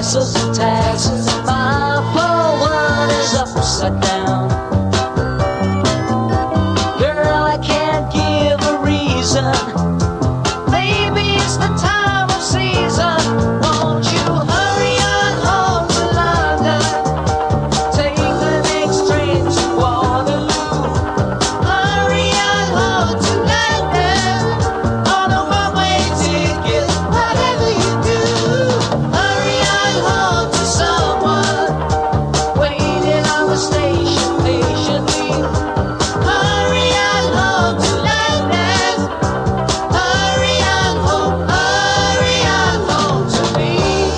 buses and taxis. My poor world is upside down. Girl, I can't give a reason. Maybe it's the time of season. Won't you hurry on home to London? Take the next train to Waterloo. Hurry on home to London on a one-way ticket. Whatever you do, hurry on home to someone waiting on the station patiently. Hurry on home to London. Hurry on home to me.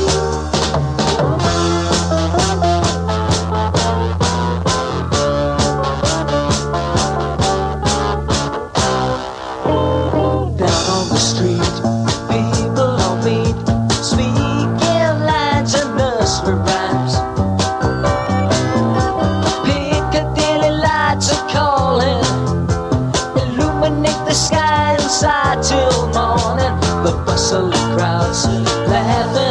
Down on the street, people don't meet, speaking lines and nursery rhymes. Piccadilly lights are calling, illuminate the sky inside till morning. The bustle of crowds laughing